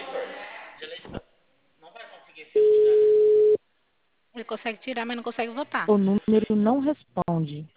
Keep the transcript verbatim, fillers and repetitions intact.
Ele consegue tirar, mas não consegue votar. O número não responde.